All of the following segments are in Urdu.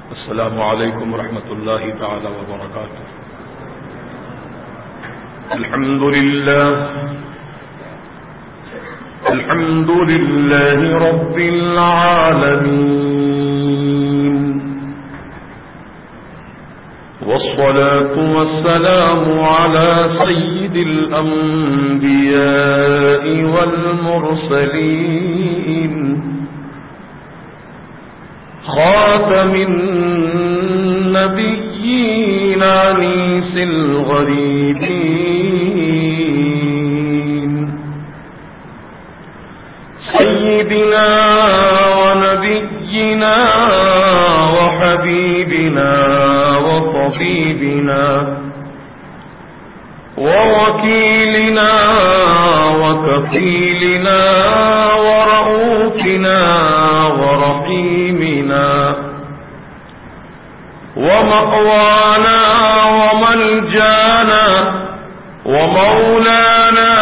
السلام علیکم ورحمۃ اللہ تعالی وبرکاتہ. الحمد للہ رب العالمین والصلاة والسلام على سید الانبیاء والمرسلین خاتم النبیین انیس الغریبین سیدنا ونبینا وحبیبنا وطبیبنا ووکیلنا وکفیلنا ورؤوفنا ورحیمنا ومأوانا وملجانا ومولانا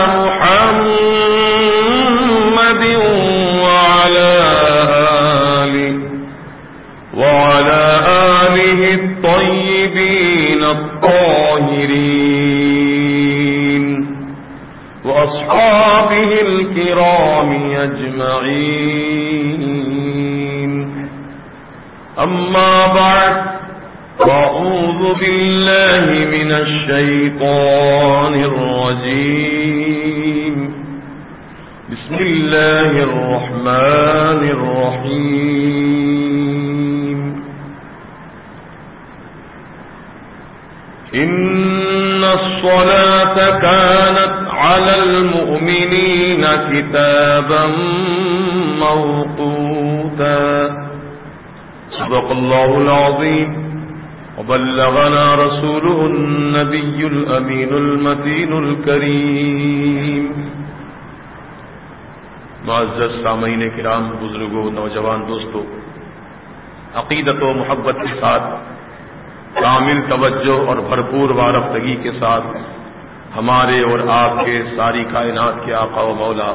محمد وعلى آله الطيبين الطاهرين وأصحابه الكرام أجمعين. أما بعد، فأعوذ بالله من الشيطان الرجيم. بسم الله الرحمن الرحيم. إن الصلاة كانت على المؤمنين كتابا موقوتا. صدق الله العظيم وبلغنا رسوله النبي الأمين المتين الكريم. معزز سامعین کرام، بزرگوں، نوجوان دوستوں، عقیدت و محبت کے ساتھ، کامل توجہ اور بھرپور وارفتگی کے ساتھ ہمارے اور آپ کے ساری کائنات کے آقا و مولا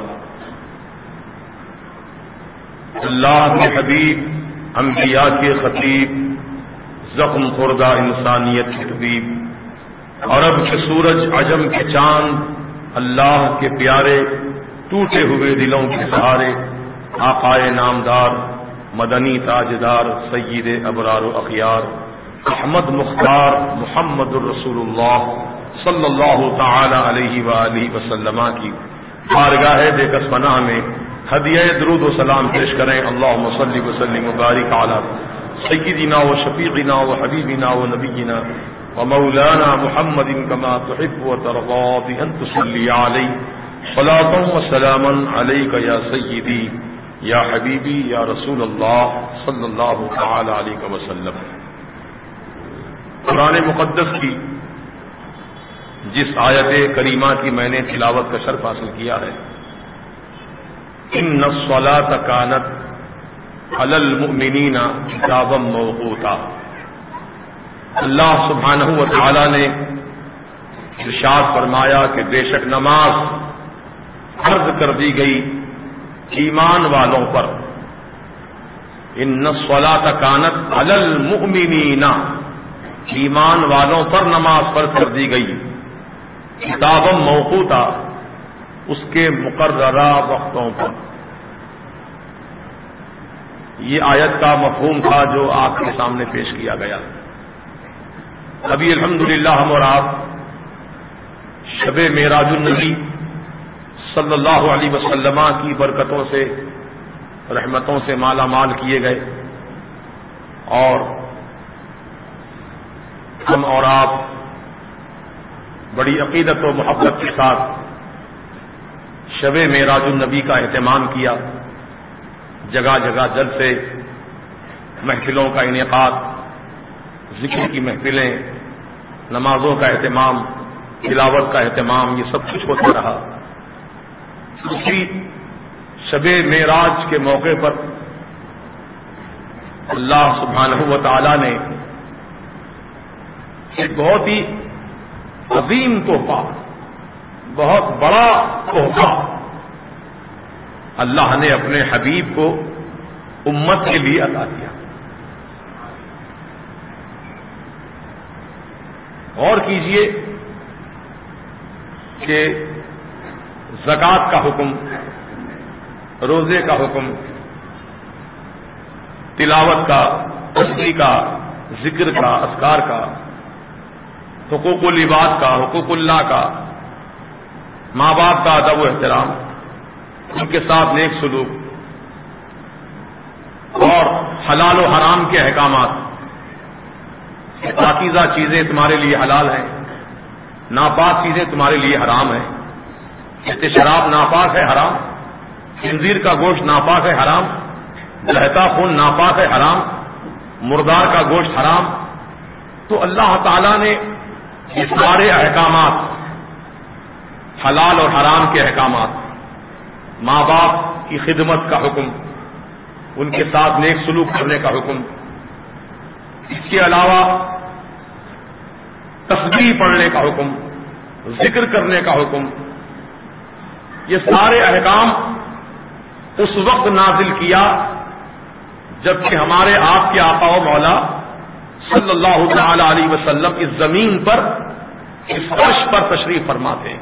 اللہ کے حبیب، انبیاء کے خطیب، زخم خوردہ انسانیت کے طبیب، عرب کے سورج، عجم کے چاند، اللہ کے پیارے ٹوٹے ہوئے دلوں کے سہارے، آقائے نامدار، مدنی تاجدار، سید ابرار و اخیار، احمد مختار محمد الرسول اللہ صلی اللہ تعالی علیہ وآلہ وسلم کی بارگاہ بےکس پناہ میں ہدیہ درود و سلام پیش کریں. اللہم صلی وسلم وبارک علی سیدنا و شفیعنا و حبیبنا و نبینا و مولانا محمد کما تحب و ترضى بأن تصلی علیہ صلاۃ و سلاما علیک یا سیدی یا حبیبی یا رسول اللہ صلی اللہ تعالی علیہ وسلم. قرآن مقدس کی جس آیت کریمہ کی میں نے تلاوت کا شرف حاصل کیا ہے، ان الصلاۃ کانت علی المؤمنین کتابا موقوتا، اللہ سبحانہ و تعالی نے ارشاد فرمایا کہ بے شک نماز فرض کر دی گئی ایمان والوں پر. ان الصلاۃ کانت علی المؤمنین، ایمان والوں پر نماز فرض کر دی گئی، کتابا موقوتا، اس کے مقررہ وقتوں پر. یہ آیت کا مفہوم تھا جو آپ کے سامنے پیش کیا گیا. ابھی الحمدللہ ہم اور آپ شب معراج النبی صلی اللہ علیہ وسلم کی برکتوں سے، رحمتوں سے مالا مال کیے گئے، اور ہم اور آپ بڑی عقیدت و محبت کے ساتھ شب معراج النبی کا اہتمام کیا. جگہ جگہ جلسے، محفلوں کا انعقاد، ذکر کی محفلیں، نمازوں کا اہتمام، تلاوت کا اہتمام، یہ سب کچھ ہوتا رہا. اسی شب معراج کے موقع پر اللہ سبحانہ و تعالی نے ایک بہت ہی عظیم تحفہ، بہت بڑا تحفہ اللہ نے اپنے حبیب کو امت کے لیے عطا کیا. غور کیجئے کہ زکوٰۃ کا حکم، روزے کا حکم، تلاوت کا، تسبیح کا، ذکر کا، اذکار کا، حقوق العباد کا، حقوق اللہ کا، ماں باپ کا ادب و احترام، ان کے ساتھ نیک سلوک، اور حلال و حرام کے احکامات، پاکیزہ چیزیں تمہارے لیے حلال ہیں، ناپاک چیزیں تمہارے لیے حرام ہیں، جیسے شراب ناپاک ہے حرام، خنزیر کا گوشت ناپاک ہے حرام، بہتا خون ناپاک ہے حرام، مردار کا گوشت حرام. تو اللہ تعالی نے یہ سارے احکامات، حلال اور حرام کے احکامات، ماں باپ کی خدمت کا حکم، ان کے ساتھ نیک سلوک کرنے کا حکم، اس کے علاوہ تسبیح پڑھنے کا حکم، ذکر کرنے کا حکم، یہ سارے احکام اس وقت نازل کیا جبکہ ہمارے آپ کے آقا و مولا صلی اللہ تعالی علیہ وسلم اس زمین پر، اس فرش پر تشریف فرما تھے.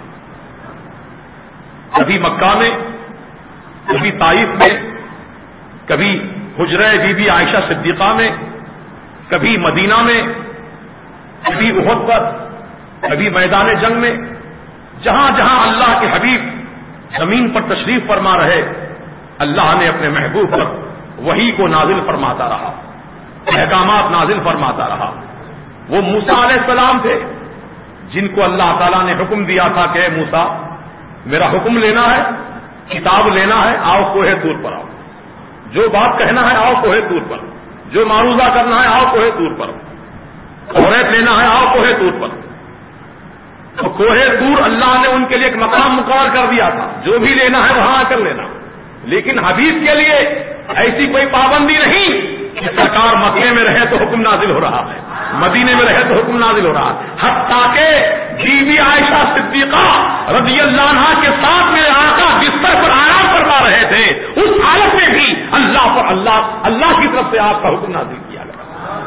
کبھی مکہ میں، کبھی طائف میں، کبھی حجرہ بی بی عائشہ صدیقہ میں، کبھی مدینہ میں، کبھی احد پر، کبھی میدان جنگ میں. جہاں جہاں اللہ کے حبیب زمین پر تشریف فرما رہے، اللہ نے اپنے محبوب پر وحی کو نازل فرماتا رہا، احکامات نازل فرماتا رہا. وہ موسیٰ علیہ السلام تھے جن کو اللہ تعالیٰ نے حکم دیا تھا کہ اے موسیٰ، میرا حکم لینا ہے، کتاب لینا ہے، آؤ کوہ طور پر آؤ، جو بات کہنا ہے آؤ کوہ طور پر، جو معروضہ کرنا ہے آؤ کوہ طور پر، توریت لینا ہے آؤ کوہ طور پر. تو کوہ طور اللہ نے ان کے لیے ایک مقام مقرر کر دیا تھا، جو بھی لینا ہے وہاں آ کر لینا. لیکن حبیب کے لیے ایسی کوئی پابندی نہیں کہ سرکار مکے میں رہے تو حکم نازل ہو رہا ہے، مدینے میں رہے تو حکم نازل ہو رہا ہے. حتیٰ کہ بی بی عائشہ صدیقہ رضی اللہ عنہا کے ساتھ میرے آقا بستر پر آرام فرما رہے تھے، اس حالت میں بھی اللہ کی طرف سے آپ کا حکم نازل کیا گیا.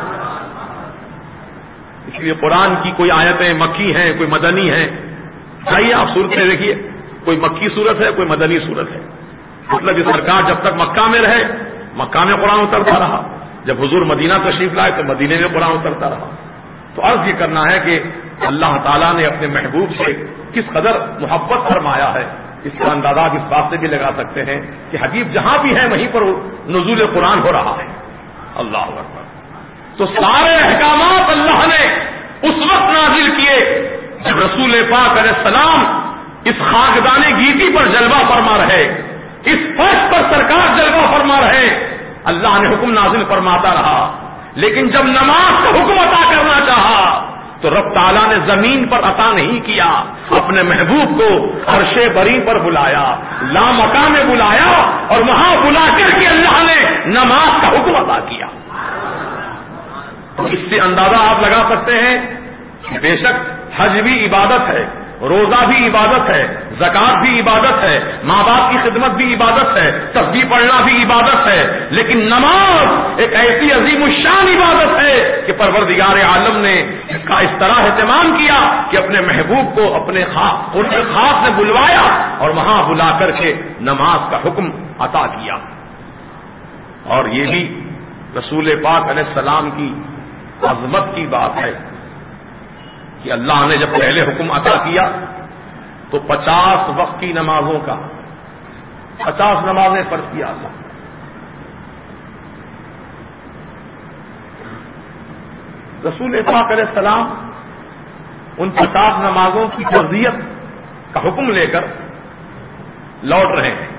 اس لیے قرآن کی کوئی آیتیں مکی ہیں، کوئی مدنی ہیں. آئیے آپ صورتیں دیکھیے، کوئی مکی صورت ہے، کوئی مدنی صورت ہے. مطلب یہ سرکار جب تک مکہ میں رہے مکہ میں قرآن اترتا رہا، جب حضور مدینہ تشریف لائے تو مدینے میں قرآن اترتا رہا. تو عرض یہ کرنا ہے کہ اللہ تعالیٰ نے اپنے محبوب سے کس قدر محبت فرمایا ہے، اس کا اندازہ اس بات سے بھی لگا سکتے ہیں کہ حبیب جہاں بھی ہے وہیں پر نزول قرآن ہو رہا ہے. اللہ اکبر. تو سارے احکامات اللہ نے اس وقت نازل کیے جب رسول پاک علیہ السلام اس خاکدان گیتی پر جلوہ فرما رہے، اس فرش پر سرکار جلوہ فرما رہے. اللہ نے حکم نازل فرماتا رہا. لیکن جب نماز کا حکم عطا کرنا چاہا تو رب تعالیٰ نے زمین پر عطا نہیں کیا، اپنے محبوب کو عرش بری پر بلایا، لامکان میں بلایا، اور وہاں بلا کر کے اللہ نے نماز کا حکم عطا کیا. اس سے اندازہ آپ لگا سکتے ہیں کہ بے شک حج بھی عبادت ہے، روزہ بھی عبادت ہے، زکوٰۃ بھی عبادت ہے، ماں باپ کی خدمت بھی عبادت ہے، تسبیح پڑھنا بھی عبادت ہے. لیکن نماز ایک ایسی عظیم الشان عبادت ہے کہ پروردگار عالم نے اس کا اس طرح اہتمام کیا کہ اپنے محبوب کو اپنے خاص نے بلوایا اور وہاں بلا کر کے نماز کا حکم عطا کیا. اور یہ بھی رسول پاک علیہ السلام کی عظمت کی بات ہے کہ اللہ نے جب پہلے حکم عطا کیا تو 50 وقت کی نمازوں کا 50 نمازیں فرض کیا اللہ. رسول پاک علیہ السلام ان 50 نمازوں کی فرضیت کا حکم لے کر لوٹ رہے ہیں.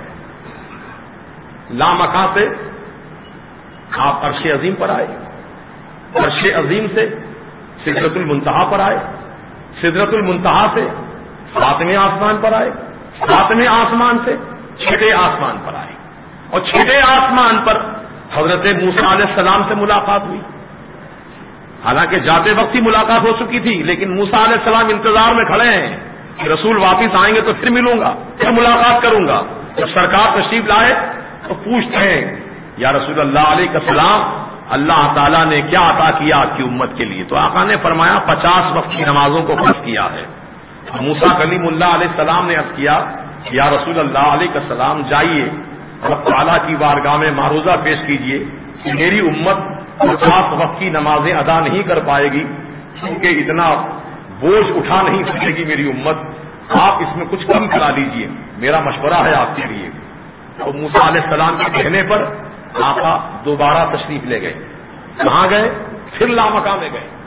لامکاں سے آپ عرش عظیم پر آئے، عرش عظیم سے سدرۃ المنتہا پر آئے، سدرۃ المنتہا سے 7ویں آسمان پر آئے، 7ویں آسمان سے 6ٹھے آسمان پر آئے، اور 6ٹھے آسمان پر حضرت موسیٰ علیہ السلام سے ملاقات ہوئی. حالانکہ جاتے وقت ہی ملاقات ہو چکی تھی، لیکن موسیٰ علیہ السلام انتظار میں کھڑے ہیں کہ رسول واپس آئیں گے تو پھر ملوں گا، پھر ملاقات کروں گا. جب سرکار تشریف لائے تو پوچھتے ہیں یا رسول اللہ علیہ السلام اللہ تعالیٰ نے کیا عطا کیا آپ کی امت کے لیے؟ تو آقا نے فرمایا 50 وقت کی نمازوں کو فرض کیا ہے۔ موسیٰ کلیم اللہ علیہ السلام نے عرض کیا یا رسول اللہ علیہ السلام جائیے رب تعالیٰ کی بارگاہ میں معروضہ پیش کیجئے کہ میری امت 50 وقت کی نمازیں ادا نہیں کر پائے گی کیونکہ اتنا بوجھ اٹھا نہیں سکے گی میری امت، آپ اس میں کچھ کم کرا لیجئے، میرا مشورہ ہے آپ کے لیے۔ تو موسیٰ علیہ السلام کے کہنے پر آقا دوبارہ تشریف لے گئے۔ کہاں گئے؟ پھر لامکہ میں گئے،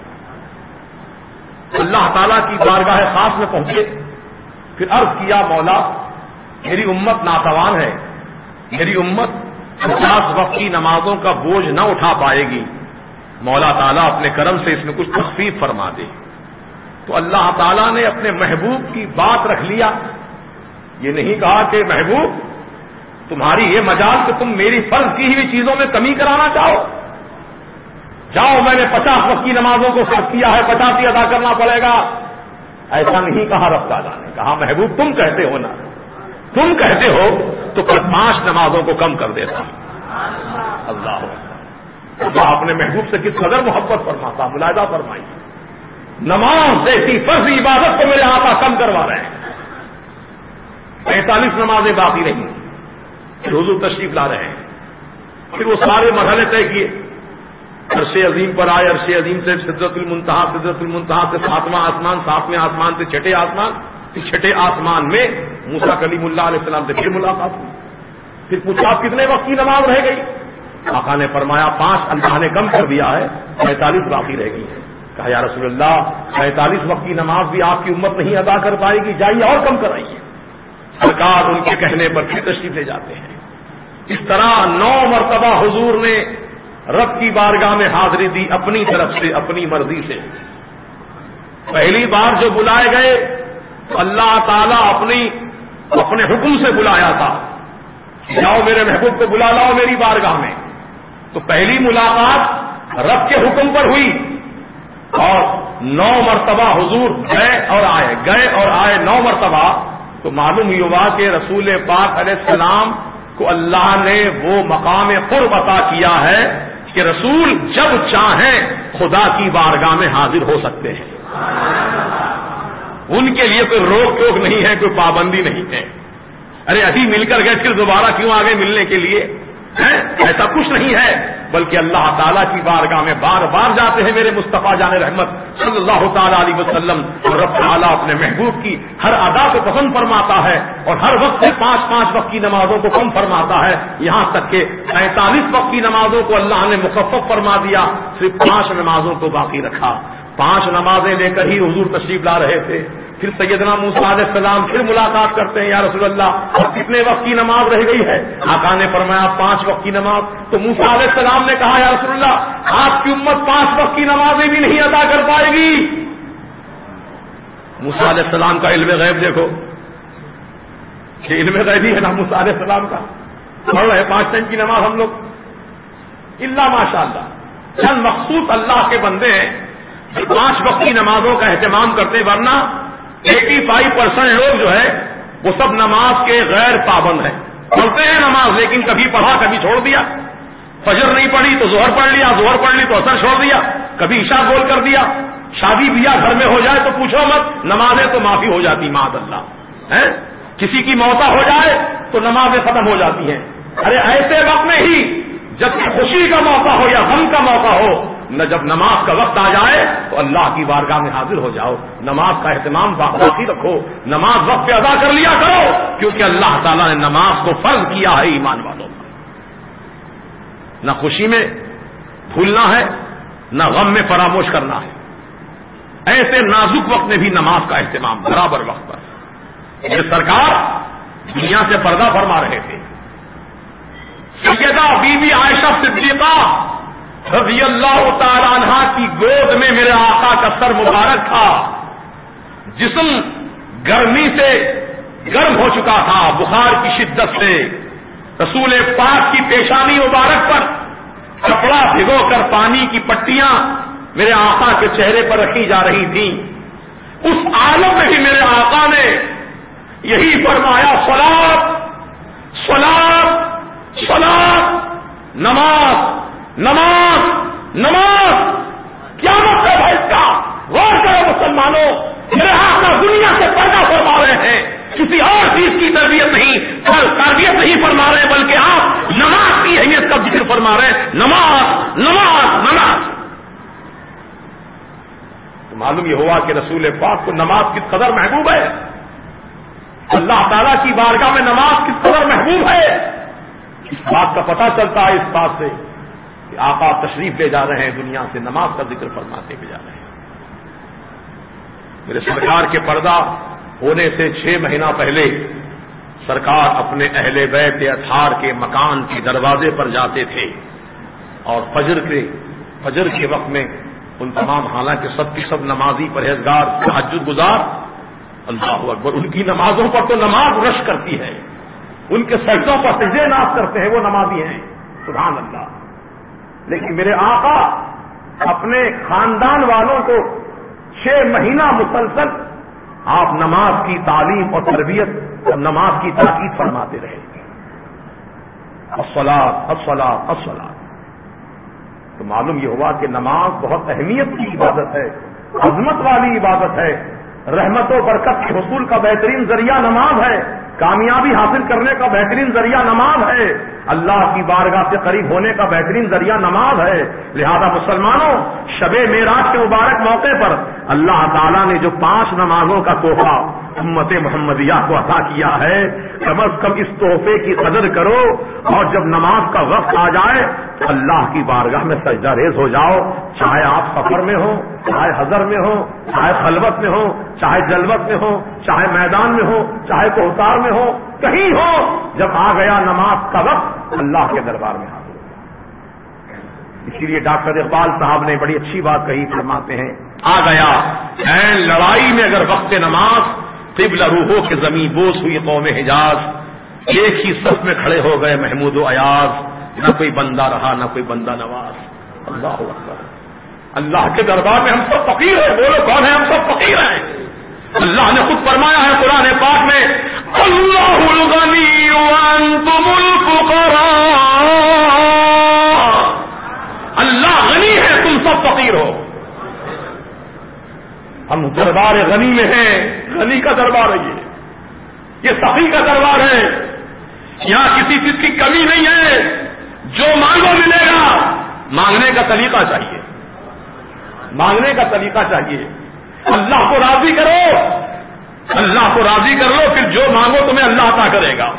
اللہ تعالیٰ کی بارگاہ خاص میں پہنچے، پھر عرض کیا مولا میری امت ناتوان ہے، میری امت 50 وقت کی نمازوں کا بوجھ نہ اٹھا پائے گی، مولا تعالیٰ اپنے کرم سے اس میں کچھ تخفیف فرما دے۔ تو اللہ تعالیٰ نے اپنے محبوب کی بات رکھ لیا، یہ نہیں کہا کہ محبوب تمہاری یہ مجال کہ تم میری فرض کی ہوئی چیزوں میں کمی کرانا چاہو، جاؤ میں نے 50 وقت کی نمازوں کو فرض کیا ہے 50 ہی ادا کرنا پڑے گا، ایسا نہیں کہا رب تعالیٰ نے، کہا محبوب تم کہتے ہو نا، تم کہتے ہو تو 5 نمازوں کو کم کر دیتا ہوں۔ اللہ اپنے محبوب سے کس قدر محبت فرماتا، ملاحظہ فرمائی، نماز جیسی فرض عبادت کو میرے آقا کم کروا رہے ہیں، 45 نمازیں باقی رہیں، پھر حضور تشریف لا رہے ہیں، پھر وہ سارے مرحلے طے کیے، عرش عظیم پر آئے، عرش عظیم سے سدرۃ المنتہا، سدرۃ المنتہا سے 7واں آسمان، 7ویں آسمان سے 6ٹھے آسمان، پھر 6ٹھے آسمان میں موسیٰ کلیم اللہ علیہ السلام سے پھر ملاقات ہوئی، پھر پوچھا آپ کتنے وقت کی نماز رہ گئی؟ آقا نے فرمایا 5 اللہ نے کم کر دیا ہے، 45 باقی رہ گئی ہے۔ کہا یا رسول اللہ 45 وقت کی نماز بھی آپ کی امت نہیں ادا کر پائے گی، جائیے اور کم کرائیے۔ سرکار ان کے کہنے پر پھر تشریف لے جاتے ہیں۔ اس طرح 9 مرتبہ حضور نے رب کی بارگاہ میں حاضری دی اپنی طرف سے، اپنی مرضی سے۔ پہلی بار جو بلائے گئے تو اللہ تعالیٰ اپنے حکم سے بلایا تھا، جاؤ میرے محبوب کو بلا لاؤ میری بارگاہ میں۔ تو پہلی ملاقات رب کے حکم پر ہوئی اور 9 مرتبہ حضور گئے اور آئے 9 مرتبہ۔ تو معلوم یہ ہوا کہ رسول پاک علیہ السلام کو اللہ نے وہ مقام قرب عطا کیا ہے کہ رسول جب چاہیں خدا کی بارگاہ میں حاضر ہو سکتے ہیں، ان کے لیے کوئی روک ٹوک نہیں ہے، کوئی پابندی نہیں ہے۔ ارے ابھی مل کر گئے پھر دوبارہ کیوں آگے ملنے کے لیے؟ ایسا کچھ نہیں ہے، بلکہ اللہ تعالیٰ کی بارگاہ میں بار بار جاتے ہیں میرے مصطفیٰ جان رحمت صلی اللہ تعالیٰ علیہ وسلم، اور رب تعالیٰ اپنے محبوب کی ہر ادا کو پسند فرماتا ہے اور ہر وقت سے 5 وقت کی نمازوں کو کم فرماتا ہے، یہاں تک کہ 45 وقت کی نمازوں کو اللہ نے مخفف فرما دیا، صرف 5 نمازوں کو باقی رکھا۔ 5 نمازیں لے کر ہی حضور تشریف لا رہے تھے۔ پھر سیدنا موسیٰ علیہ السلام پھر ملاقات کرتے ہیں، یا رسول اللہ اب کتنے وقت کی نماز رہ گئی ہے؟ آقا نے فرمایا 5 وقت کی نماز۔ تو موسیٰ علیہ السلام نے کہا یا رسول اللہ آپ کی امت 5 وقت کی نمازیں بھی نہیں ادا کر پائے گی۔ موسیٰ علیہ السلام کا علم غیب دیکھو، کہ علم غیبی ہے نا موسیٰ علیہ السلام کا، پڑھ رہے 5 ٹائم کی نماز ہم لوگ، اللہ ماشاء اللہ چند مخصوص اللہ کے بندے ہیں جو 5 وقت کی نمازوں کا اہتمام کرتے، ورنہ 85% لوگ جو ہے وہ سب نماز کے غیر پابند ہیں، پڑھتے ہیں نماز لیکن کبھی پڑھا کبھی چھوڑ دیا، فجر نہیں پڑھی تو ظہر پڑھ لیا، ظہر پڑھ لی تو اثر چھوڑ دیا، کبھی عشاء گول کر دیا، شادی بیاہ گھر میں ہو جائے تو پوچھو مت، نمازیں تو معافی ہو جاتی معاذ اللہ ہے، کسی کی موت ہو جائے تو نمازیں ختم ہو جاتی ہیں۔ ارے ایسے وقت میں ہی جب خوشی کا موقع ہو یا غم کا موقع ہو، نہ جب نماز کا وقت آ جائے تو اللہ کی بارگاہ میں حاضر ہو جاؤ، نماز کا اہتمام باقی رکھو، نماز وقت پہ ادا کر لیا کرو، کیونکہ اللہ تعالیٰ نے نماز کو فرض کیا ہے ایمان والوں پر۔ نہ خوشی میں بھولنا ہے، نہ غم میں فراموش کرنا ہے، ایسے نازک وقت میں بھی نماز کا اہتمام برابر وقت پر۔ یہ سرکار دنیا سے پردہ فرما رہے تھے، سیدہ بی بی عائشہ صدیقہ رضی اللہ تعالی عنہ کی گود میں میرے آقا کا سر مبارک تھا، جسم گرمی سے گرم ہو چکا تھا بخار کی شدت سے، رسول پاک کی پیشانی مبارک پر کپڑا بھگو کر پانی کی پٹیاں میرے آقا کے چہرے پر رکھی جا رہی تھیں۔ اس عالم میں بھی میرے آقا نے یہی فرمایا، صلاۃ صلاۃ صلاۃ، نماز نماز نماز کیا مطلب ہے اس کا؟ غور کرو مسلمانوں، میرے آقا دنیا سے پردہ فرما رہے ہیں، کسی اور چیز کی تربیت نہیں فرما رہے، بلکہ آپ نماز کی اہمیت کا ذکر فرما رہے ہیں. نماز نماز نماز. تو معلوم یہ ہوا کہ رسول پاک کو نماز کس قدر محبوب ہے، اللہ تعالیٰ کی بارگاہ میں نماز کس قدر محبوب ہے. اس بات کا پتہ چلتا ہے اس بات سے کہ آقا تشریف لے جا رہے ہیں دنیا سے، نماز کا ذکر فرماتے ہوئے جا رہے ہیں. میرے سرکار کے پردہ ہونے سے 6 مہینہ پہلے سرکار اپنے اہل بیت اطہار کے مکان کے دروازے پر جاتے تھے اور فجر کے وقت میں ان تمام، حالانکہ سب کی سب نمازی پرہیزگار تہجد گزار، اللہ اکبر، ان کی نمازوں پر تو نماز رش کرتی ہے، ان کے سجدوں پر سجدے ناز کرتے ہیں، وہ نمازی ہیں، سبحان اللہ. لیکن میرے آقا اپنے خاندان والوں کو 6 مہینہ مسلسل آپ نماز کی تعلیم اور تربیت اور نماز کی تاکید فرماتے رہے. الصلاۃ الصلاۃ الصلاۃ. تو معلوم یہ ہوا کہ نماز بہت اہمیت کی عبادت ہے، عظمت والی عبادت ہے، رحمت و برکت کے حصول کا بہترین ذریعہ نماز ہے، کامیابی حاصل کرنے کا بہترین ذریعہ نماز ہے، اللہ کی بارگاہ سے قریب ہونے کا بہترین ذریعہ نماز ہے. لہذا مسلمانوں، شب معراج کے مبارک موقع پر اللہ تعالیٰ نے جو 5 نمازوں کا تحفہ امت محمدیہ کو عطا کیا ہے، کم از کم اس تحفے کی قدر کرو، اور جب نماز کا وقت آ جائے تو اللہ کی بارگاہ میں سجدہ ریز ہو جاؤ، چاہے آپ سفر میں ہو، چاہے حضر میں ہو، چاہے خلوت میں ہو، چاہے جلوت میں ہو، چاہے میدان میں ہو، چاہے کوثار میں ہو، کہیں ہو، جب آ گیا نماز کا وقت اللہ کے دربار میں حاضر ہو. اسی لیے ڈاکٹر اقبال صاحب نے بڑی اچھی بات کہی، فرماتے ہیں آ گیا این لڑائی میں اگر وقت نماز، قبلہ روحوں کے زمین بوس ہوئی قوم حجاز، ایک ہی صف میں کھڑے ہو گئے محمود و ایاز، نہ کوئی بندہ رہا نہ کوئی بندہ نواز. اللہ اکبر. اللہ کے دربار میں ہم سب فقیر ہیں. بولو کون ہے؟ ہم سب فقیر ہیں. اللہ نے خود فرمایا ہے قرآن پاک میں، اللہ الغنی وانتم الفقراء. اللہ غنی ہے، تم سب فقیر ہو. ہم دربار غنی میں ہیں، غنی کا دربار ہے، یہ سخی کا دربار ہے، یہاں کسی چیز کی کمی نہیں ہے، جو مانگو ملے گا. مانگنے کا طریقہ چاہیے، مانگنے کا طریقہ چاہیے. اللہ کو راضی کرو، اللہ کو راضی کر لو، پھر جو مانگو تمہیں اللہ عطا کرے گا.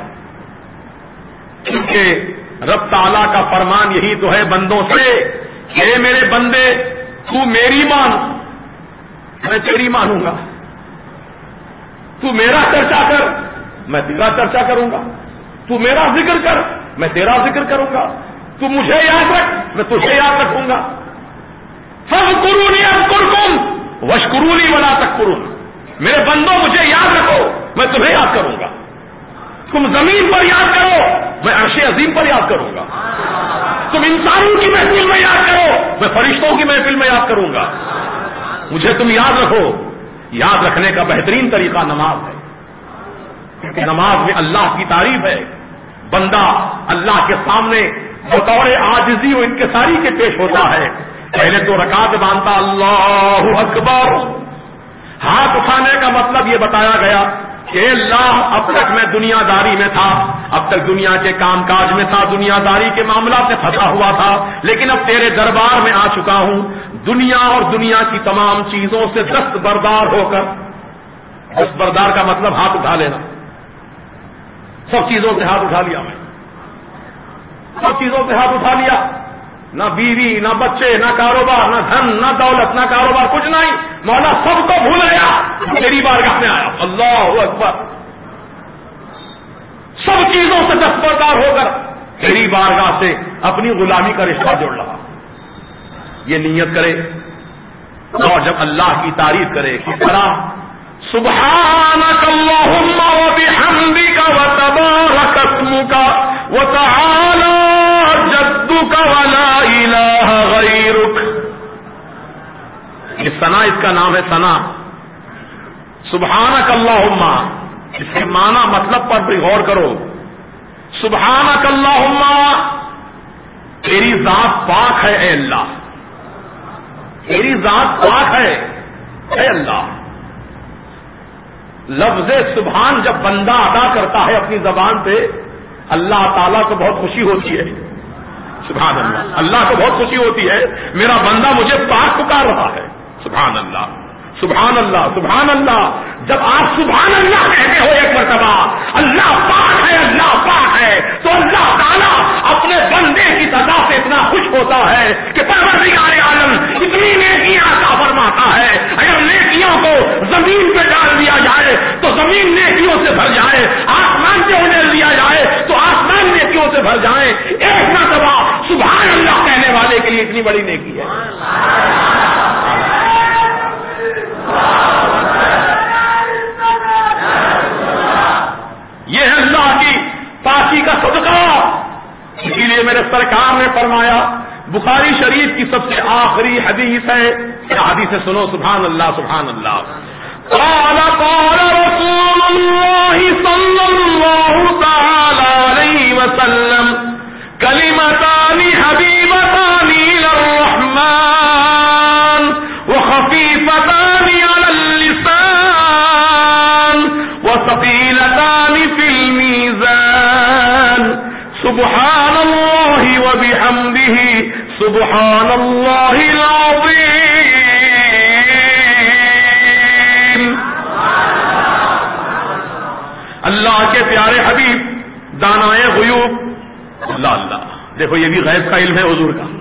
کیونکہ رب تعالیٰ کا فرمان یہی تو ہے بندوں سے کہ اے میرے بندے، تو میری مان، میں تیری مانوں گا. تو میرا چرچا کر، میں تیرا چرچا کروں گا. تو میرا ذکر کر، میں تیرا ذکر کروں گا. تو مجھے یاد رکھ، میں تجھے یاد رکھوں گا. فاذکرونی اذکرکم واشکرونی ولا تکفرون. میرے بندوں مجھے یاد رکھو، میں تمہیں یاد کروں گا. تم زمین پر یاد کرو، میں عرش عظیم پر یاد کروں گا. تم انسانوں کی محفل میں یاد کرو، میں فرشتوں کی محفل میں یاد کروں گا. مجھے تم یاد رکھو. یاد رکھنے کا بہترین طریقہ نماز ہے، کیونکہ نماز میں اللہ کی تعریف ہے. بندہ اللہ کے سامنے بطور عاجزی و انکساری کے پیش ہوتا ہے. پہلے تو رکعت باندھتا اللہ اکبر. ہاتھ اٹھانے کا مطلب یہ بتایا گیا کہ اللہ اب تک میں دنیا داری میں تھا، اب تک دنیا کے کام کاج میں تھا، دنیا داری کے معاملات میں پھنسا ہوا تھا، لیکن اب تیرے دربار میں آ چکا ہوں. دنیا اور دنیا کی تمام چیزوں سے دستبردار ہو کر، دستبردار کا مطلب ہاتھ اٹھا لینا، سب چیزوں سے ہاتھ اٹھا لیا، میں سب چیزوں سے ہاتھ اٹھا لیا. نہ بیوی، نہ بچے، نہ کاروبار، نہ دھن، نہ دولت، نہ کاروبار، کچھ نہیں. مولا سب کو بھول گیا، تیری بارگاہ میں آیا. اللہ اکبر. سب چیزوں سے دستبردار ہو کر تیری بارگاہ سے اپنی غلامی کا رشتہ جوڑ رہا. یہ نیت کرے اور جب اللہ کی تعریف کرے کس طرح، سبحانک اللہم وبحمدک وتبارک اسمک وتعالی جدک ولا الہ غیرک. یہ ثنا، اس کا نام ہے ثنا. سبحانک اللہم، اس کے معنی مطلب پر بھی غور کرو. سبحانک اللہم، تیری ذات پاک ہے اے اللہ. تیری ذات پاک ہے اے اللہ. لفظ سبحان جب بندہ ادا کرتا ہے اپنی زبان پہ اللہ تعالیٰ کو بہت خوشی ہوتی ہے. سبحان اللہ, اللہ کو بہت خوشی ہوتی ہے میرا بندہ مجھے پاک پکار رہا ہے. سبحان اللہ سبحان اللہ سبحان اللہ. جب آپ سبحان اللہ کہتے ہو ایک مرتبہ اللہ پاک ہے تو اللہ تعالیٰ اپنے بندے کی سزا سے اتنا خوش ہوتا ہے کہ پروردگار عالم اتنی نیکیاں عطا فرماتا ہے. اگر نیکیوں کو زمین پہ ڈال دیا جائے تو زمین نیکیوں سے بھر جائے, آسمان پہ انہیں دیا جائے تو آسمان نیکیوں سے بھر جائے. ایک مرتبہ سبحان اللہ کہنے والے کے لیے اتنی بڑی نیکی ہے. یہ ہے اللہ کی پاکی کا صدقہ. اسی لیے میرے سرکار نے فرمایا, بخاری شریف کی سب سے آخری حدیث ہے, حدیث سے سنو. سبحان اللہ سبحان اللہ. قال رسول اللہ صلی اللہ تعالی علیہ وسلم کلمتان حبیبتان للرحمن وخفیفتان علی اللسان وثقیلتان فی المیزان سبحان اللہ وبحمدہ سبحان اللہ العظیم. اللہ کے پیارے حبیب دانائے غیوب. اللہ اللہ, دیکھو یہ بھی غیب کا علم ہے حضور کا.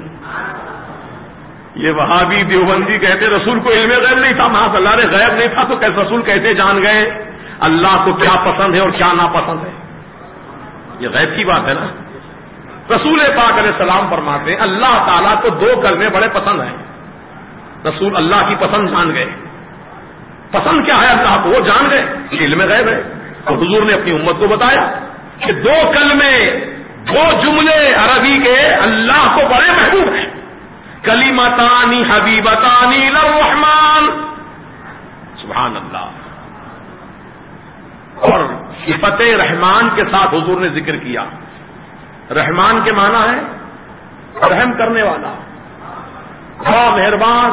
یہ وہابی دیوبندی کہتے رسول کو علم غیب نہیں تھا. معاذ اللہ نے غیب نہیں تھا تو کیسے رسول کیسے جان گئے اللہ کو کیا پسند ہے اور کیا ناپسند ہے؟ یہ غیب کی بات ہے نا. رسول پاک علیہ السلام فرماتے ہیں اللہ تعالیٰ کو دو کلمے بڑے پسند ہیں. رسول اللہ کی پسند جان گئے. پسند کیا ہے اللہ کو وہ جان گئے, علم غیب ہے. اور حضور نے اپنی امت کو بتایا کہ دو کلمے دو جملے عربی کے اللہ کو بڑے محبوب ہیں. کلمتان حبیبتان للرحمن. سبحان اللہ. اور صفت رحمان کے ساتھ حضور نے ذکر کیا. رحمان کے معنی ہے رحم کرنے والا, بڑا مہربان.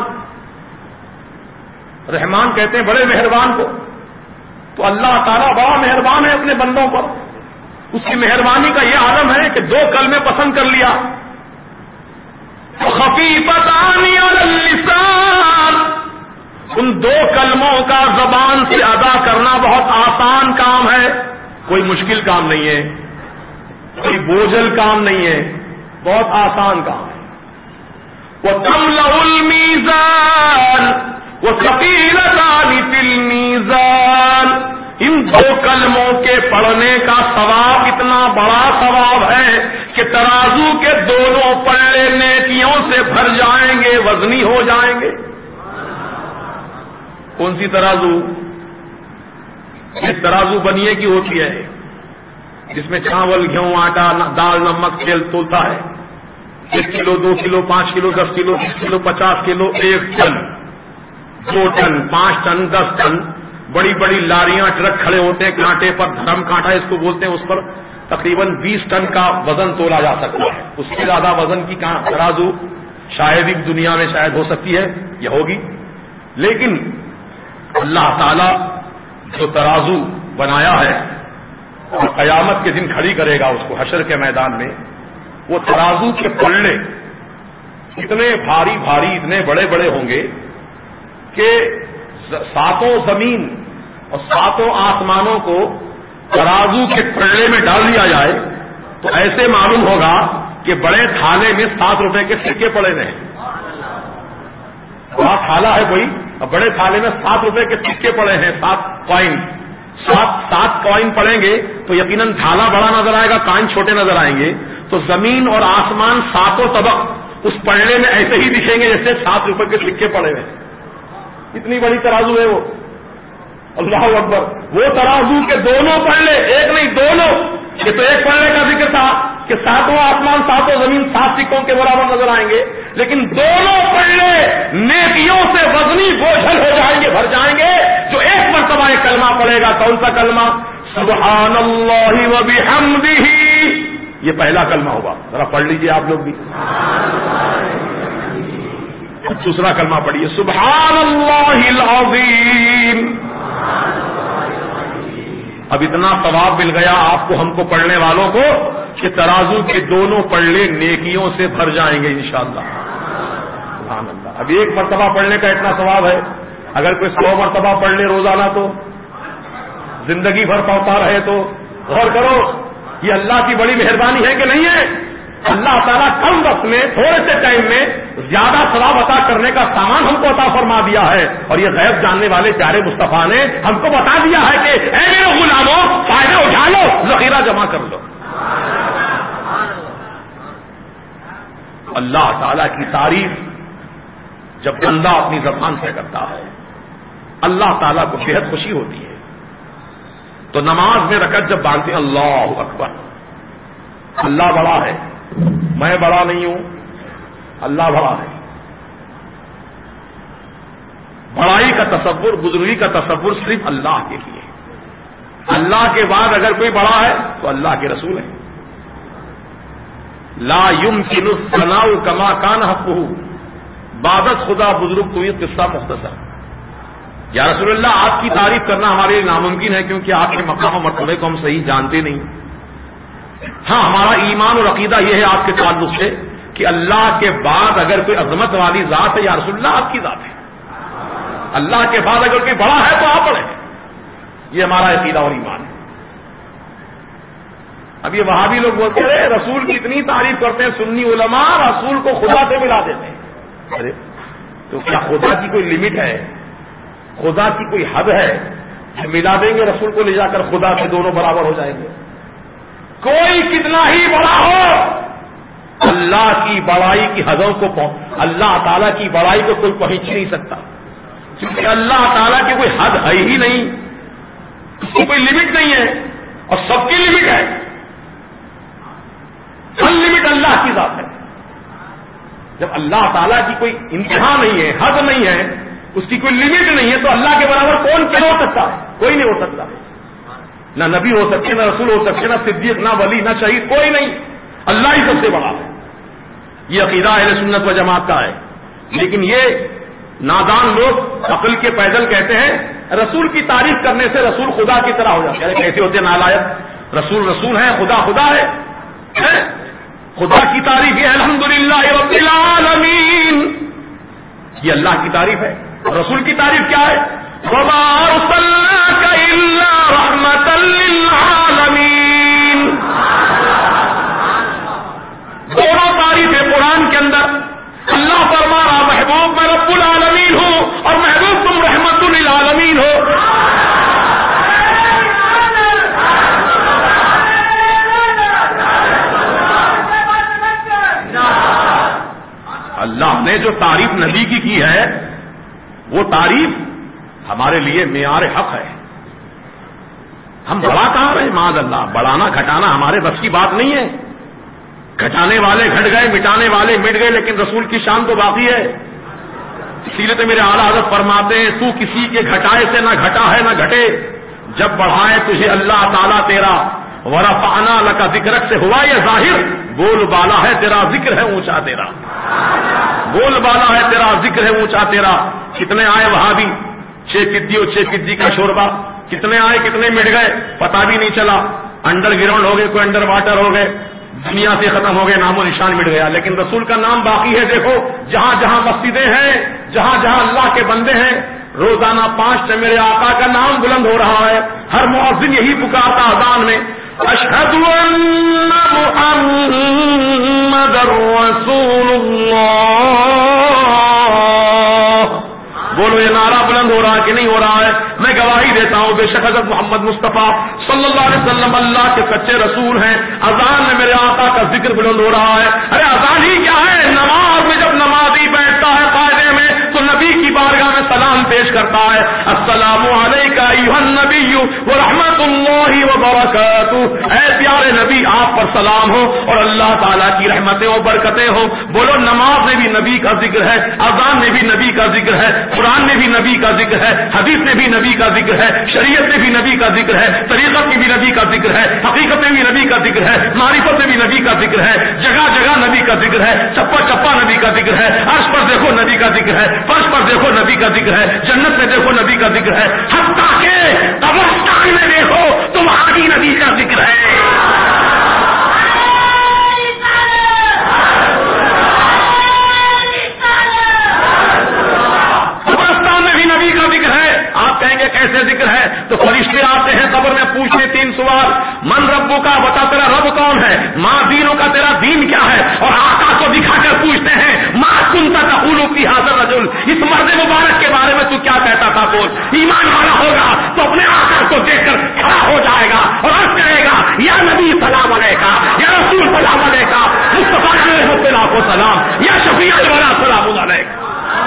رحمان کہتے ہیں بڑے مہربان کو. تو اللہ تعالیٰ بڑا مہربان ہے اپنے بندوں پر. اس کی مہربانی کا یہ عالم ہے کہ دو کلمے پسند کر لیا. خفیفتان علی اللسان, ان دو کلموں کا زبان سے ادا کرنا بہت آسان کام ہے, کوئی مشکل کام نہیں ہے, کوئی بوجھل کام نہیں ہے, بہت آسان کام ہے. وَتَمْلَأُ الْمِيزَانَ وَثَقِيلَتَانِ فِي الْمِيزَانِ. ان دو کلموں کے پڑھنے کا ثواب اتنا بڑا ثواب ہے کہ ترازو کے دونوں پلے نیکیوں سے بھر جائیں گے, وزنی ہو جائیں گے. کون سی ترازو؟ ایک ترازو بنیے کی ہوتی ہے جس میں چاول گیہوں آٹا دال نمک تیل تولتا ہے. 1 kilo 2 kilo 5 kilo 10 kilo 20 kilo 50 kilo 1 ton 2 ton 5 ton 10 ton بڑی بڑی لاریاں ٹرک کھڑے ہوتے ہیں کانٹے پر, دھرم کانٹا اس کو بولتے ہیں, اس پر تقریباً 20 ٹن کا وزن تولا جا سکتا ہے. اس سے زیادہ وزن کی ترازو شاید ہی دنیا میں شاید ہو سکتی ہے یا ہوگی. لیکن اللہ تعالی جو ترازو بنایا ہے اور قیامت کے دن کھڑی کرے گا اس کو حشر کے میدان میں, وہ ترازو کے پلڑے اتنے بھاری بھاری اتنے بڑے بڑے ہوں گے کہ 7 زمین اور 7 آسمانوں کو ترازو کے پلڑے میں ڈال دیا جائے تو ایسے معلوم ہوگا کہ بڑے تھالے میں 7 روپے کے سکے پڑے ہوئے ہیں. بڑا تھالا ہے کوئی, بڑے تھالے میں 7 روپے کے سکے پڑے ہیں, 7 کوائن. 7 کوائن پڑیں گے تو یقیناً تھالا بڑا نظر آئے گا, کائن چھوٹے نظر آئیں گے. تو زمین اور آسمان 7 طبق اس پلڑے میں ایسے ہی دکھیں گے جیسے 7 روپے کے سکے پڑے ہوئے. اتنی بڑی ترازو ہے وہ. اللہ اکبر. وہ ترازو کے دونوں پلڑے, ایک نہیں دونوں. یہ تو ایک پلڑے کا ذکر تھا کہ 7 آسمان 7 زمین 7 سکوں کے برابر نظر آئیں گے, لیکن دونوں پلڑے نیکیوں سے وزنی بوجھل ہو جائیں گے, بھر جائیں گے. جو ایک مرتبہ یہ کلمہ پڑے گا, کون سا کلمہ؟ سبحان اللہ وبحمدہ. یہ پہلا کلمہ ہوگا, ذرا پڑھ لیجئے آپ لوگ بھی. دوسرا کلمہ پڑھیے، سبحان اللہ العظیم۔ اب اتنا ثواب مل گیا آپ کو، ہم کو، پڑھنے والوں کو، کہ ترازو کے دونوں پلڑے نیکیوں سے بھر جائیں گے انشاءاللہ۔ سبحان اللہ۔ اب ایک مرتبہ پڑھنے کا اتنا ثواب ہے، اگر کوئی 100 مرتبہ پڑھ لے روزانہ تو زندگی بھر پڑھتا رہے تو غور کرو یہ اللہ کی بڑی مہربانی ہے کہ نہیں ہے؟ اللہ تعالیٰ کم وقت میں، تھوڑے سے ٹائم میں زیادہ ثواب عطا کرنے کا سامان ہم کو عطا فرما دیا ہے، اور یہ غیب جاننے والے پیارے مصطفیٰ نے ہم کو بتا دیا ہے کہ اے میرے غلاموں فائدہ اٹھا لو، ذخیرہ جمع کر لو۔ اللہ تعالیٰ کی تعریف جب بندہ اپنی زبان سے کرتا ہے اللہ تعالیٰ کو بےحد خوشی ہوتی ہے۔ تو نماز میں رکعت جب باندھتے ہیں اللہ اکبر، اللہ بڑا ہے، میں بڑا نہیں ہوں، اللہ بڑا ہے۔ بڑائی کا تصور، بزرگی کا تصور صرف اللہ کے لیے، اللہ کے بعد اگر کوئی بڑا ہے تو اللہ کے رسول ہے۔ لا يمكن الثناء كما كان حقه، بعدت خدا بزرگ تو یہ قصہ مختصر۔ یا رسول اللہ آپ کی تعریف کرنا ہمارے لیے ناممکن ہے کیونکہ آپ کے مقام و مرتبے کو ہم صحیح جانتے نہیں۔ ہاں ہمارا ایمان اور عقیدہ یہ ہے آپ کے تعلق سے کہ اللہ کے بعد اگر کوئی عظمت والی ذات ہے یا رسول اللہ آپ کی ذات ہے، اللہ کے بعد اگر کوئی بڑا ہے تو آپ بڑے ہیں، یہ ہمارا عقیدہ اور ایمان ہے۔ اب یہ وہابی لوگ بولتے ہیں رسول کی اتنی تعریف کرتے ہیں سنی علماء، رسول کو خدا سے ملا دیتے ہیں۔ ارے تو کیا خدا کی کوئی لمٹ ہے، خدا کی کوئی حد ہے؟ ملا دیں گے رسول کو لے جا کر خدا سے دونوں برابر ہو جائیں گے؟ کوئی کتنا ہی بڑا ہو اللہ کی بڑائی کی حدوں کو اللہ تعالیٰ کی بڑائی کو کوئی پہنچ نہیں سکتا، کیونکہ اللہ تعالیٰ کی کوئی حد ہے ہی نہیں، اس کی کوئی لمٹ نہیں ہے، اور سب کی لمٹ ہے۔ ہر لمٹ اللہ کی ذات ہے۔ جب اللہ تعالیٰ کی کوئی انتہا نہیں ہے، حد نہیں ہے، اس کی کوئی لمٹ نہیں ہے، تو اللہ کے برابر کون کیا ہو سکتا ہے؟ کوئی نہیں ہو سکتا، نہ نبی ہو سکتے، نہ رسول ہو سکتے، نہ صدیق، نہ ولی، نہ شہید، کوئی نہیں، اللہ ہی سب سے بڑا ہے۔ یہ عقیدہ اہل سنت و جماعت کا ہے۔ لیکن یہ نادان لوگ عقل کے پیدل کہتے ہیں رسول کی تعریف کرنے سے رسول خدا کی طرح ہو جاتا ہے۔ کیسے ہوتے نالائق؟ رسول رسول ہے، خدا خدا ہے۔ خدا کی تعریف یہ الحمدللہ رب العالمین، یہ اللہ کی تعریف ہے۔ رسول کی تعریف کیا ہے؟ وما ارسلناک الا رحمتا للعالمین۔ دونوں تعریفیں قرآن کے اندر اللہ فرما رہا محبوب میں رب العالمین ہوں اور محبوب تم رحمت للعالمین ہو۔ اللہ نے جو تعریف نبی کی ہے وہ تعریف ہمارے لیے معیار حق ہے۔ ہم بڑا کہاں رہے معاذ اللہ، بڑھانا گھٹانا ہمارے بس کی بات نہیں ہے۔ گھٹانے والے گھٹ گئے، مٹانے والے مٹ گئے، لیکن رسول کی شان تو باقی ہے۔ اسی لیے تو میرے اعلیٰ حضرت فرماتے ہیں تو کسی کے گھٹائے سے نہ گھٹا ہے نہ گھٹے، جب بڑھائے تجھے اللہ تعالیٰ تیرا ورفعنا لک ذکرک سے ہوا یہ ظاہر، بول بالا ہے تیرا ذکر ہے اونچا تیرا، بول بالا ہے تیرا ذکر ہے اونچا تیرا۔ کتنے آئے وہابی، 6 قدی اور 6 قدی کا شوربہ، کتنے آئے کتنے مٹ گئے پتہ بھی نہیں چلا، انڈر گراؤنڈ ہو گئے، کوئی انڈر واٹر ہو گئے، دنیا سے ختم ہو گئے، نام و نشان مٹ گیا، لیکن رسول کا نام باقی ہے۔ دیکھو جہاں جہاں مسجدیں ہیں، جہاں جہاں اللہ کے بندے ہیں، روزانہ 5 سے میرے آقا کا نام بلند ہو رہا ہے۔ ہر مؤذن یہی پکارتا اذان میں، اشہد ان محمد رسول اللہ۔ بولو یہ نعرہ بلند ہو رہا ہے کہ نہیں ہو رہا ہے؟ میں گواہی دیتا ہوں بے شک حضرت محمد مصطفیٰ صلی اللہ علیہ وسلم اللہ کے سچے رسول ہیں۔ اذان میں میرے آقا کا ذکر بلند ہو رہا ہے۔ ارے اذان ہی کیا ہے، نماز میں جب نمازی بیٹھتا ہے قاعدے میں تو نبی کی بارگاہ میں سلام پیش کرتا ہے، السلام علیک ایھا النبی ورحمۃ اللہ وبرکاتہ۔ اے پیارے نبی آپ پر سلام ہو اور اللہ تعالیٰ کی رحمتیں و برکتیں ہوں۔ بولو نماز میں بھی نبی کا ذکر ہے، اذان میں بھی نبی کا ذکر ہے، قرآن میں بھی نبی کا ذکر ہے، حدیث میں بھی نبی کا ذکر ہے، شریعت میں بھی نبی کا ذکر ہے، طریقت میں بھی نبی کا ذکر ہے، حقیقت میں بھی نبی کا ذکر ہے، معرفت میں بھی نبی کا ذکر ہے، جگہ جگہ نبی کا کا ذکر ہے، چپا چپا نبی کا ذکر ہے، عرش پر دیکھو نبی کا ذکر ہے، فرش پر دیکھو نبی کا ذکر ہے، جنت میں دیکھو نبی کا ذکر ہے، حتیٰ کہ قبرستان میں دیکھو تو وہاں بھی نبی کا ذکر ہے۔ کہیں گے کیسے ذکر ہے؟ تو فرشتے آتے ہیں قبر میں پوچھتے 3 سوال، من ربو کا، بتا تیرا رب کون ہے، ماں دینوں کا، تیرا دین کیا ہے، اور آقا کو دکھا کر پوچھتے ہیں ماں کنتا تقول فی ھذا الرجل، اس مرد مبارک کے بارے میں تو کیا کہتا تھا؟ بول۔ ایمان والا ہوگا تو اپنے آقا کو دیکھ کر کھڑا ہو جائے گا اور عرض کرے گا یا نبی سلام علیکہ، یا رسول سلام علیکہ، مصطفیٰ علیہ السلام، یا شفیع الورا سلام علیکہ۔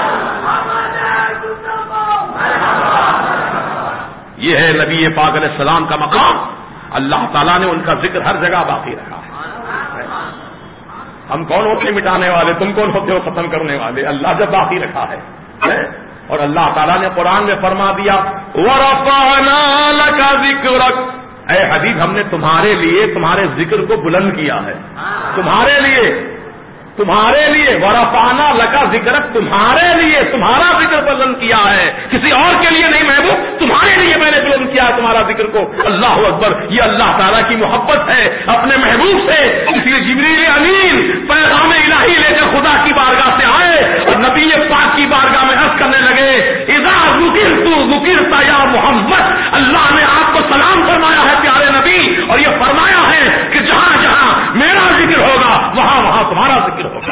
یہ ہے نبی پاک علیہ السلام کا مقام۔ اللہ تعالیٰ نے ان کا ذکر ہر جگہ باقی رکھا ہے۔ ہم کون ہوتے ہیں مٹانے والے؟ تم کون ہوتے ہو ختم کرنے والے؟ اللہ جب باقی رکھا ہے، اور اللہ تعالیٰ نے قرآن میں فرما دیا وَرَفَعْنَا لَكَ ذِكْرَكَ، اے حبیب ہم نے تمہارے لیے تمہارے ذکر کو بلند کیا ہے، تمہارے لیے ورفعنا لکا ذکرک، تمہارے لیے تمہارا ذکر بلند کیا ہے، کسی اور کے لیے نہیں محبوب، تمہارے لیے میں نے بلند کیا ہے تمہارا ذکر کو۔ اللہ اکبر، یہ اللہ تعالیٰ کی محبت ہے اپنے محبوب سے، اس لیے جبریل امین پیغام الہی لے کر خدا کی بارگاہ سے آئے اور نبی پاک کی بارگاہ میں عرض کرنے لگے اذا ذکرت یا محمد، اللہ نے آپ کو سلام فرمایا ہے پیارے نبی، اور یہ فرمایا ہے کہ جہاں جہاں میرا ذکر ہوگا وہاں وہاں تمہارا ذکر ہوگا۔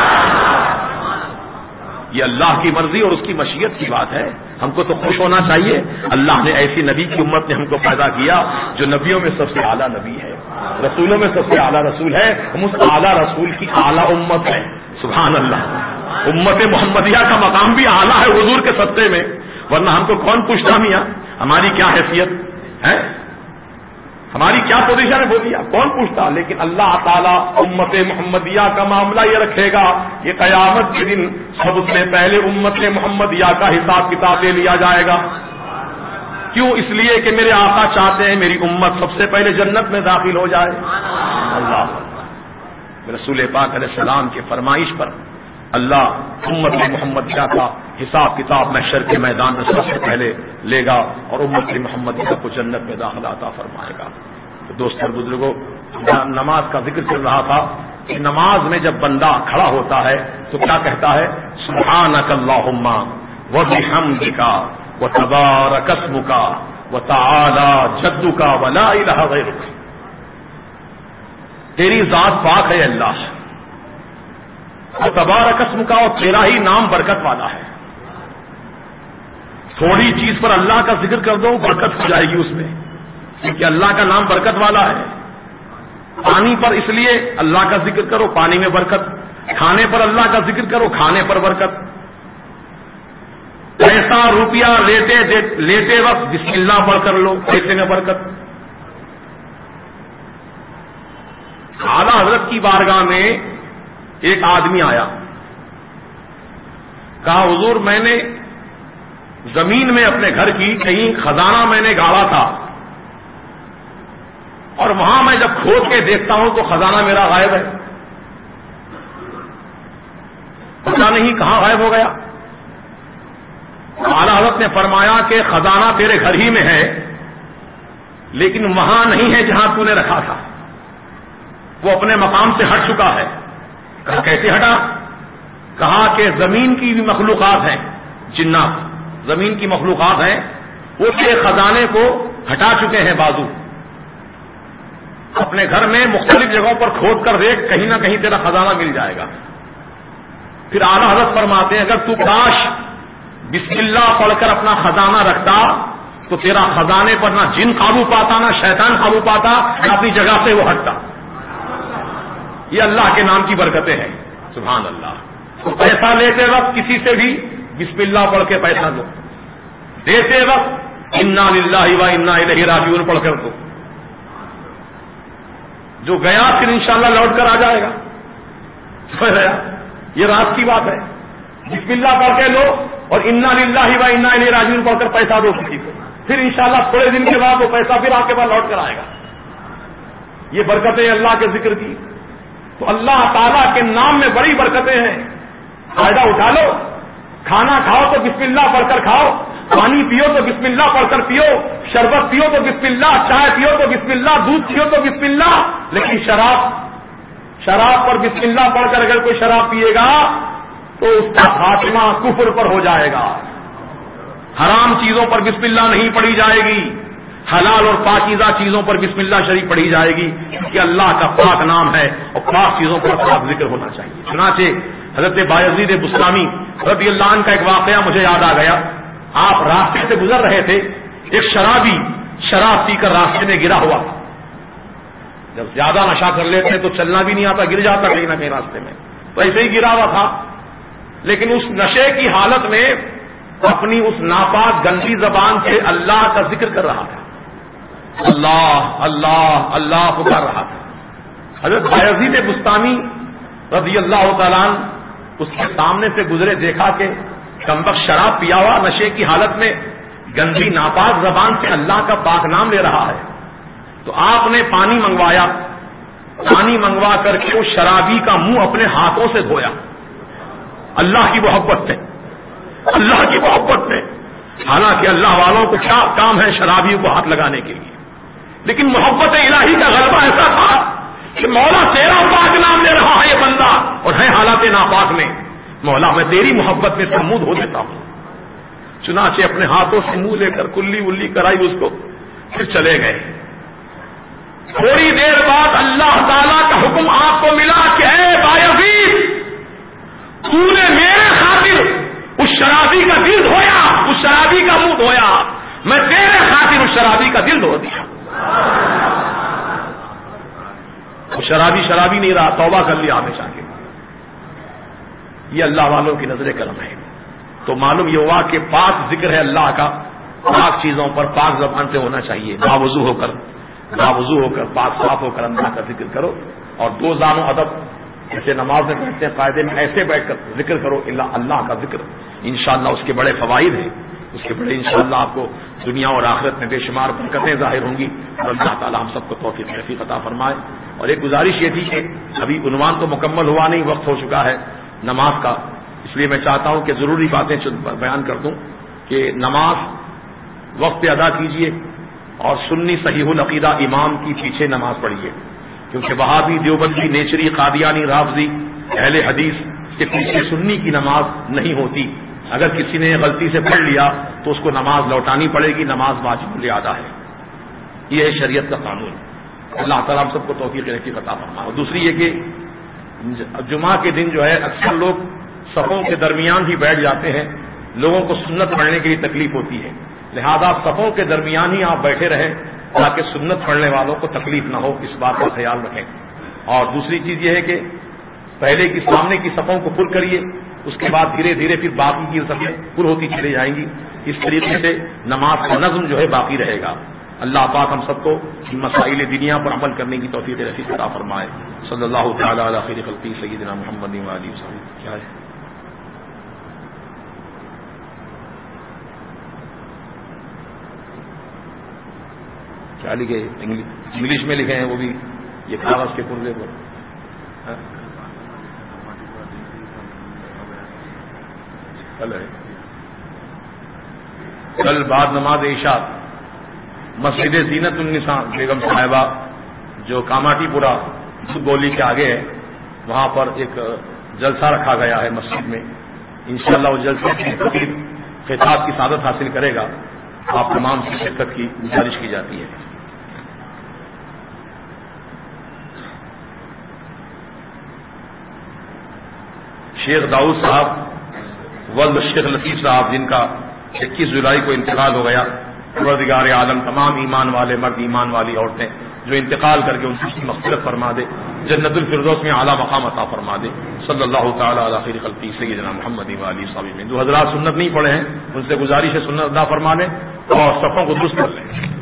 یہ اللہ کی مرضی اور اس کی مشیت کی بات ہے، ہم کو تو خوش ہونا چاہیے۔ اللہ نے ایسی نبی کی امت نے ہم کو پیدا کیا جو نبیوں میں سب سے اعلیٰ نبی ہے، رسولوں میں سب سے اعلیٰ رسول ہے، ہم اس اعلیٰ رسول کی اعلیٰ امت ہے۔ سبحان اللہ، امت محمدیہ کا مقام بھی اعلیٰ ہے حضور کے صدقے میں، ورنہ ہم کو کون پوچھتا میاں ہماری کیا حیثیت ہے، ہماری کیا پوزیشن ہے، بولیے کون پوچھتا؟ لیکن اللہ تعالیٰ امت محمدیہ کا معاملہ یہ رکھے گا، یہ قیامت کے دن سب سے پہلے امت محمدیہ کا حساب کتاب لے لیا جائے گا۔ کیوں؟ اس لیے کہ میرے آقا چاہتے ہیں میری امت سب سے پہلے جنت میں داخل ہو جائے۔ اللہ رسول پاک علیہ السلام کے فرمائش پر اللہ امت محمدیہ کا حساب کتاب محشر کے میدان میں سب سے پہلے لے گا اور امت محمدیہ کو جنت میں داخلہ عطا فرمائے گا۔ تو دوستو بزرگوں، نماز کا ذکر چل رہا تھا کہ نماز میں جب بندہ کھڑا ہوتا ہے تو کیا کہتا ہے؟ سبحانک اللہم وبحمدک وتبارک اسمک وتعالی جدک ولا الہ غیرک، تیری ذات پاک ہے اللہ، تبارک اسمک، اور تیرا ہی نام برکت والا ہے۔ تھوڑی چیز پر اللہ کا ذکر کر دو برکت ہو جائے گی اس میں، کیونکہ اللہ کا نام برکت والا ہے۔ پانی پر اس لیے اللہ کا ذکر کرو، پانی میں برکت، کھانے پر اللہ کا ذکر کرو، کھانے پر برکت، پیسہ روپیہ لیتے وقت بسم اللہ پڑھ کر لو، پیسے میں برکت۔ اعلیٰ حضرت کی بارگاہ میں ایک آدمی آیا، کہا حضور میں نے زمین میں اپنے گھر کی کہیں خزانہ میں نے گاڑا تھا، اور وہاں میں جب کھود کے دیکھتا ہوں تو خزانہ میرا غائب ہے، پتہ نہیں کہاں غائب ہو گیا۔ اعلیٰ حضرت نے فرمایا کہ خزانہ تیرے گھر ہی میں ہے، لیکن وہاں نہیں ہے جہاں تو نے رکھا تھا، وہ اپنے مقام سے ہٹ چکا ہے۔ کہا کیسے ہٹا؟ کہا کہ زمین کی بھی مخلوقات ہیں، جنات زمین کی مخلوقات ہیں، وہ تیرے خزانے کو ہٹا چکے ہیں بازو، اپنے گھر میں مختلف جگہوں پر کھود کر دیکھ، کہیں نہ کہیں تیرا خزانہ مل جائے گا۔ پھر اعلیٰ حضرت فرماتے ہیں اگر تو کاش بسم اللہ پڑھ کر اپنا خزانہ رکھتا تو تیرا خزانے پر نہ جن قابو پاتا نہ شیطان قابو پاتا، اپنی جگہ سے وہ ہٹتا۔ یہ اللہ کے نام کی برکتیں ہیں، سبحان اللہ۔ تو پیسہ لیتے وقت کسی سے بھی بسم اللہ پڑھ کے پیسہ دو، دیتے وقت انا للہ و انا الیہ راجعون پڑھ کر دو، جو گیا پھر انشاءاللہ لوٹ کر آ جائے گا۔ یہ راز کی بات ہے، بسم اللہ پڑھ کے لو اور انا للہ و انا الیہ راجعون پڑھ کر پیسہ دو کسی کو، پھر انشاءاللہ تھوڑے دن کے بعد وہ پیسہ پھر آپ کے پاس لوٹ کر آئے گا۔ یہ برکتیں اللہ کے ذکر کی۔ تو اللہ تعالیٰ کے نام میں بڑی برکتیں ہیں، فائدہ اٹھا لو۔ کھانا کھاؤ تو بسم اللہ پڑھ کر کھاؤ، پانی پیو تو بسم اللہ پڑھ کر پیو، شربت پیو تو بسم اللہ، چائے پیو تو بسم اللہ، دودھ پیو تو بسم اللہ۔ لیکن شراب پر بسم اللہ پڑھ کر اگر کوئی شراب پیے گا تو اس کا خاتمہ کفر پر ہو جائے گا۔ حرام چیزوں پر بسم اللہ نہیں پڑھی جائے گی، حلال اور پاکیزہ چیزوں پر بسم اللہ شریف پڑھی جائے گی، کیونکہ اللہ کا پاک نام ہے اور پاک چیزوں پر پاک ذکر ہونا چاہیے۔ چنانچہ حضرت بایزید بستامی رضی اللہ عنہ کا ایک واقعہ مجھے یاد آ گیا۔ آپ راستے سے گزر رہے تھے، ایک شرابی شراب پی کر راستے میں گرا ہوا تھا۔ جب زیادہ نشہ کر لیتے ہیں تو چلنا بھی نہیں آتا، گر جاتا کہیں نہ کہیں راستے میں، تو ایسے ہی گرا ہوا تھا، لیکن اس نشے کی حالت میں اپنی اس ناپاک گندی زبان سے اللہ کا ذکر کر رہا تھا، اللہ اللہ اللہ پکار رہا تھا۔ حضرت بایزید بستامی رضی اللہ تعالیٰ عنہ اس کے سامنے سے گزرے، دیکھا کہ کمبخت شراب پیا ہوا نشے کی حالت میں گندی ناپاک زبان سے اللہ کا پاک نام لے رہا ہے، تو آپ نے پانی منگوایا، پانی منگوا کر کے اس شرابی کا منہ اپنے ہاتھوں سے دھویا، اللہ کی محبت سے، اللہ کی محبت سے۔ حالانکہ اللہ والوں کو کیا کام ہے شرابیوں کو ہاتھ لگانے کے لیے، لیکن محبت الہی کا غلبہ ایسا تھا کہ مولا تیرا پاک نام لے رہا ہے یہ بندہ اور ہے حالات ناپاک میں، مولا میں تیری محبت میں سے منہ دھو دیتا ہوں۔ چنانچہ اپنے ہاتھوں سے منہ لے کر کلی ولی کرائی اس کو، پھر چلے گئے۔ تھوڑی دیر بعد اللہ تعالیٰ کا حکم آپ کو ملا کہ اے بایزید، تو نے میرے خاطر اس شرابی کا دل دھویا، اس شرابی کا منہ دھویا، میں تیرے خاطر اس شرابی کا دل دھو دیا۔ وہ شرابی نہیں رہا، توبہ کر لیا ہمیشہ کے۔ یہ اللہ والوں کی نظر کرم ہے۔ تو معلوم یہ ہوا کہ پاک ذکر ہے اللہ کا، پاک چیزوں پر پاک زبان سے ہونا چاہیے، باوضو ہو کر پاک صاف ہو کر اللہ کا ذکر کرو، اور دو زانو ادب جیسے نماز میں کہتے ہیں قاعدے میں ایسے بیٹھ کر ذکر کرو اللہ کا ذکر، انشاءاللہ اس کے بڑے فوائد ہیں، اس کے بڑے انشاءاللہ آپ کو دنیا اور آخرت میں بے شمار برکتیں ظاہر ہوں گی، اور اللہ تعالی ہم سب کو توفیق رفیق عطا فرمائے۔ اور ایک گزارش یہ تھی کہ ابھی عنوان تو مکمل ہوا نہیں، وقت ہو چکا ہے نماز کا، اس لیے میں چاہتا ہوں کہ ضروری باتیں بیان کر دوں کہ نماز وقت پہ ادا کیجیے، اور سنی صحیح العقیدہ امام کی پیچھے نماز پڑھیے، کیونکہ وہابی دیوبندی نیچری قادیانی رافضی اہل حدیث کے پیچھے سنی کی نماز نہیں ہوتی، اگر کسی نے غلطی سے پڑھ لیا تو اس کو نماز لوٹانی پڑے گی، نماز واجب الادا ہے، یہ ہے شریعت کا قانون۔ اللہ تعالیٰ ہم سب کو توفیق رفیق عطا فرمائے۔ اور دوسری یہ کہ جمعہ کے دن جو ہے اکثر لوگ صفوں کے درمیان ہی بیٹھ جاتے ہیں، لوگوں کو سنت پڑھنے کے لیے تکلیف ہوتی ہے، لہذا صفوں کے درمیان ہی آپ بیٹھے رہیں تاکہ سنت پڑھنے والوں کو تکلیف نہ ہو، اس بات کا خیال رکھیں۔ اور دوسری چیز یہ ہے کہ پہلے کی سامنے کی صفوں کو پر کریے، اس کے بعد دھیرے دھیرے پھر باقی کی صفیں پر ہوتی چلی جائیں گی، اس طریقے سے نماز کا نظم جو ہے باقی رہے گا۔ اللہ پاک ہم سب کو مسائل دنیا پر عمل کرنے کی توفیق رفیق عطا فرمائے۔ صلی اللہ تعالی علی خیر خلقہ سیدنا محمد و آلہ وصحبہ۔ کیا ہے کیا لکھے؟ انگلش میں لکھے ہیں وہ بھی، یہ کاغذ کے پرزے پر۔ کل بعد نماز عشاء مسجد زینت النساء بیگم صاحبہ جو کاماٹی پورا گولی کے آگے ہے، وہاں پر ایک جلسہ رکھا گیا ہے مسجد میں، انشاءاللہ وہ جلسے کی خطاب کی سعادت حاصل کرے گا، آپ تمام سے شرکت کی گزارش کی جاتی ہے۔ شیخ داؤد صاحب ولد شیخ لطیف صاحب جن کا 21 جولائی کو انتقال ہو گیا، پروردگار عالم تمام ایمان والے مرد ایمان والی عورتیں جو انتقال کر کے ان کی مغفرت فرما دے، جنت الفردوس میں اعلیٰ مقام عطا فرما دے۔ صلی اللہ تعالی علی خیر خلقہ سیدنا محمد و آلہ وصحبہ۔ جو حضرات سنت نہیں پڑھے ہیں ان سے گزارش ہے سنت ادا فرما لیں اور صفوں کو درست کر لیں۔